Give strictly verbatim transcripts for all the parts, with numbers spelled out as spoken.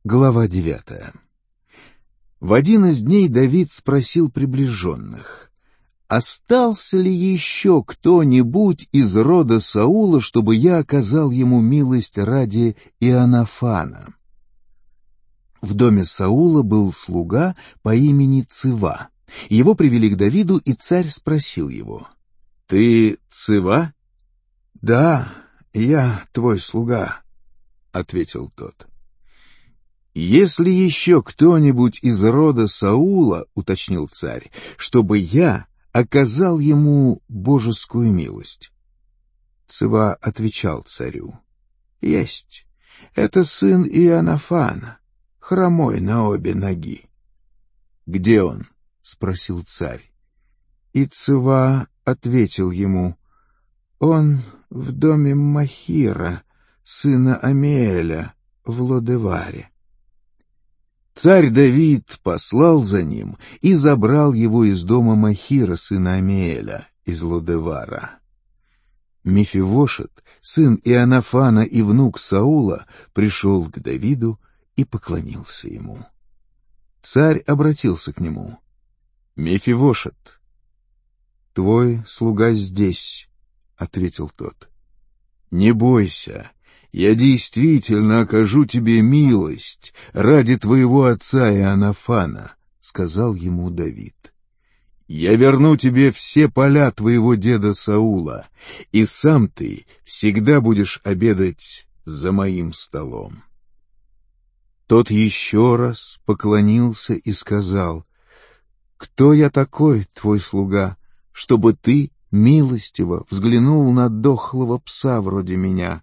Глава девятая. В один из дней Давид спросил приближенных: «Остался ли еще кто-нибудь из рода Саула, чтобы я оказал ему милость ради Иоаннафана?» В доме Саула был слуга по имени Цива. Его привели к Давиду, и царь спросил его: «Ты Цива?» «Да, я твой слуга», — ответил тот. «Если еще кто-нибудь из рода Саула, — уточнил царь, — чтобы я оказал ему божескую милость». Цива отвечал царю: «Есть. Это сын Иоаннафана, хромой на обе ноги». «Где он?» — спросил царь. И Цива ответил ему: «Он в доме Махира, сына Амиэля, в Лодеваре». Царь Давид послал за ним и забрал его из дома Махира, сына Амиэля, из Лодевара. Мефивошет, сын Иоаннафана и внук Саула, пришел к Давиду и поклонился ему. Царь обратился к нему: «Мефивошет». «Твой слуга здесь», — ответил тот. «Не бойся. Я действительно окажу тебе милость ради твоего отца Иоаннафана», — сказал ему Давид. «Я верну тебе все поля твоего деда Саула, и сам ты всегда будешь обедать за моим столом». Тот еще раз поклонился и сказал: «Кто я такой, твой слуга, чтобы ты милостиво взглянул на дохлого пса вроде меня?»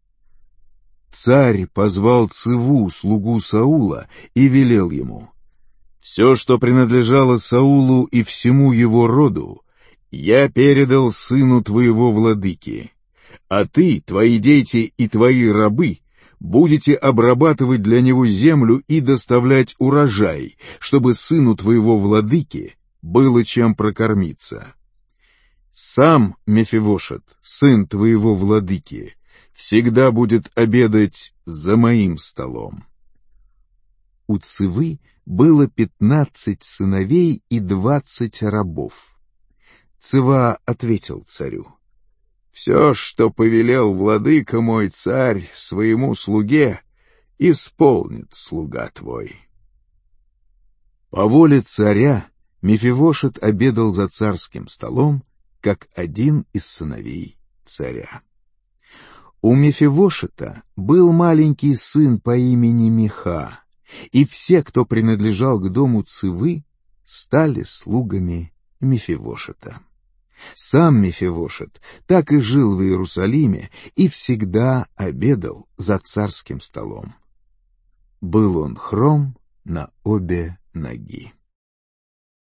Царь позвал Циву, слугу Саула, и велел ему: «Все, что принадлежало Саулу и всему его роду, я передал сыну твоего владыки, а ты, твои дети и твои рабы будете обрабатывать для него землю и доставлять урожай, чтобы сыну твоего владыки было чем прокормиться. Сам Мефивошет, сын твоего владыки, всегда будет обедать за моим столом». У Цивы было пятнадцать сыновей и двадцать рабов. Цива ответил царю: «Все, что повелел владыка мой царь своему слуге, исполнит слуга твой». По воле царя Мефивошет обедал за царским столом, как один из сыновей царя. У Мефивошета был маленький сын по имени Миха, и все, кто принадлежал к дому Цивы, стали слугами Мефивошета. Сам Мефивошет так и жил в Иерусалиме и всегда обедал за царским столом. Был он хром на обе ноги.